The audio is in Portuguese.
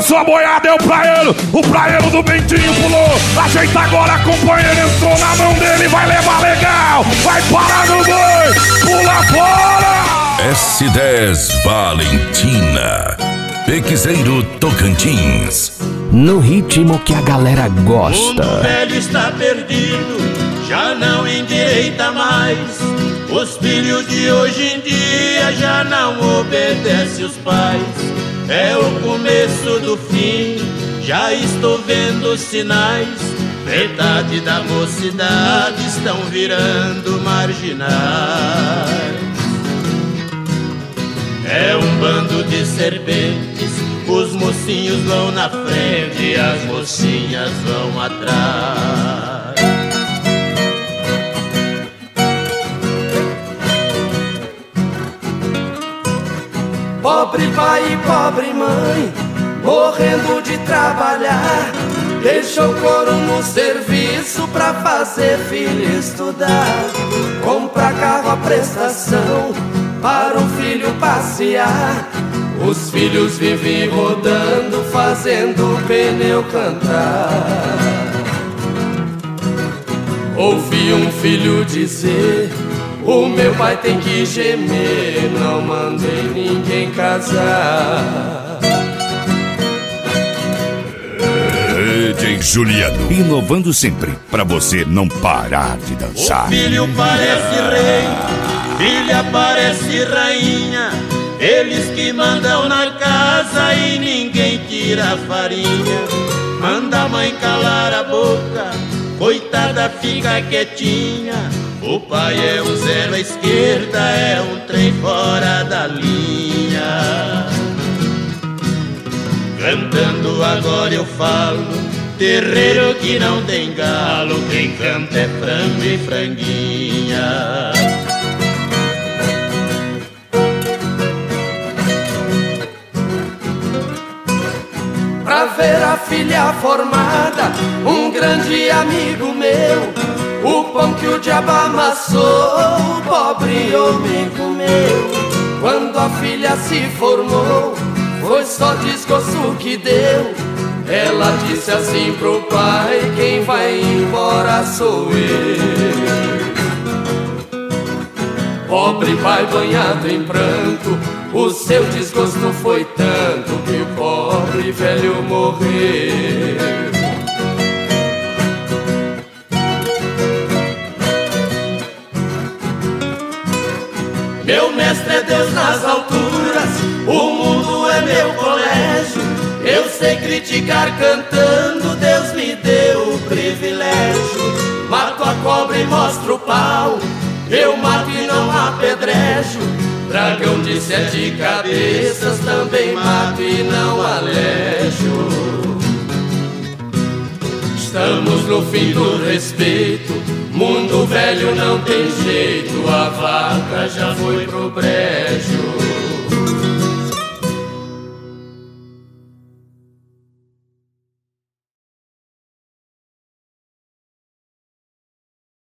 Lançou a boiada, deu o praeiro do Bentinho pulou. Ajeita agora, companheiro, entrou na mão dele, vai levar legal. Vai parar no boi, pula fora. S10 Valentina, Pequizeiro Tocantins. No ritmo que a galera gosta. O mundo velho está perdido, já não endireita mais. Os filhos de hoje em dia já não obedecem os pais. É o começo do fim, já estou vendo os sinais. Metade da mocidade estão virando marginais. É um bando de serpentes, os mocinhos vão na frente e as mocinhas vão atrás. Pobre pai e pobre mãe, morrendo de trabalhar, deixou o couro no serviço pra fazer filho estudar. Compra carro à prestação para o filho passear. Os filhos vivem rodando, fazendo o pneu cantar. Ouvi um filho dizer: o meu pai tem que gemer, não mandei ninguém casar. DJ Juliano, inovando sempre, pra você não parar de dançar. O filho parece rei, filha parece rainha. Eles que mandam na casa e ninguém tira a farinha. Manda a mãe calar a boca, coitada fica quietinha. O pai é um zero à esquerda, é um trem fora da linha. Cantando agora eu falo, terreiro que não tem galo, quem canta é frango e franguinha. Pra ver a filha formada, um grande amigo meu, o pão que o diabo amassou, o pobre homem comeu. Quando a filha se formou, foi só desgosto que deu. Ela disse assim pro pai: quem vai embora sou eu. Pobre pai banhado em pranto, o seu desgosto foi tanto que o pobre velho morreu. Meu mestre é Deus nas alturas, o mundo é meu colégio. Eu sei criticar cantando, Deus me deu o privilégio. Mato a cobra e mostro o pau, eu mato e não apedrejo. Dragão de 7 cabeças também mato e não alejo. Estamos no fim do respeito, mundo velho não tem jeito, a vaca já foi pro brejo.